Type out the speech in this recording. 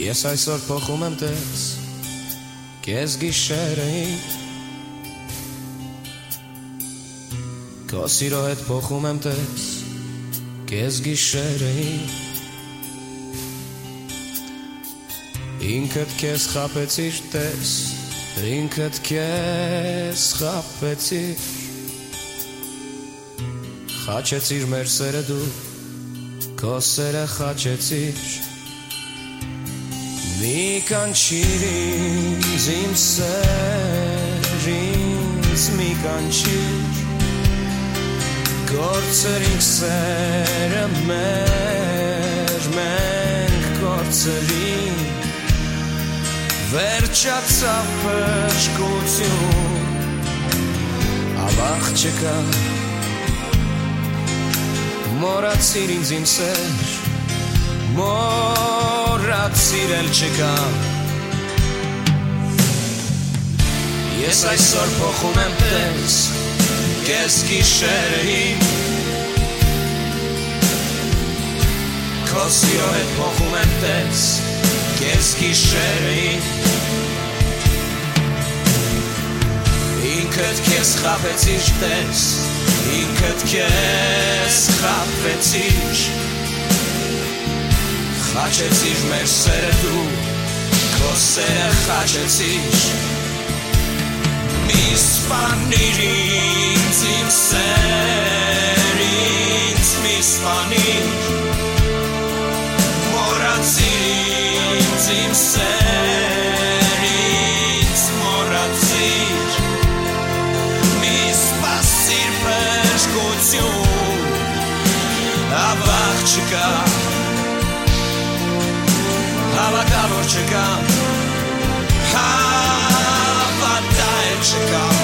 Ես այսօր փոխում եմ տես Քեզ գիշերին Քո սիրո հետ փոխում եմ տես Քեզ գիշերին Ինքդ քեզ խաբեցիր տես Ինքդ քեզ խաբեցիր Խաչեցիր մեր սերը դու Քո սերը խաչեցիր Մի կանչիր ինձ իմ սեր ինձ մի կանչիր Գործերինք սերը մեր մենք գործերինք Վերջացավ փշկություն Ավաղ չկա Մորացիր ինձ իմ սեր Մորացիր էլ չկա Ես այսօր փոխում եմ տես Քեզ գիշերին Քո սիրո հետ փոխում եմ տես Քեզ գիշերին Ինքդ քեզ խաբեցիր տես Ինքդ քեզ խաբեցիր Խաչեցիր մեր սերը դու Քո սերը խաչեցիր Մի սպանիր ինձ իմ սեր ինձ մի սպանիր Մորացիր ինձ իմ սեր ինձ մորացիր Մի սպասիր փշկություն Ավաղ չկա Հավատա որ չկա Հավատա էլ չկա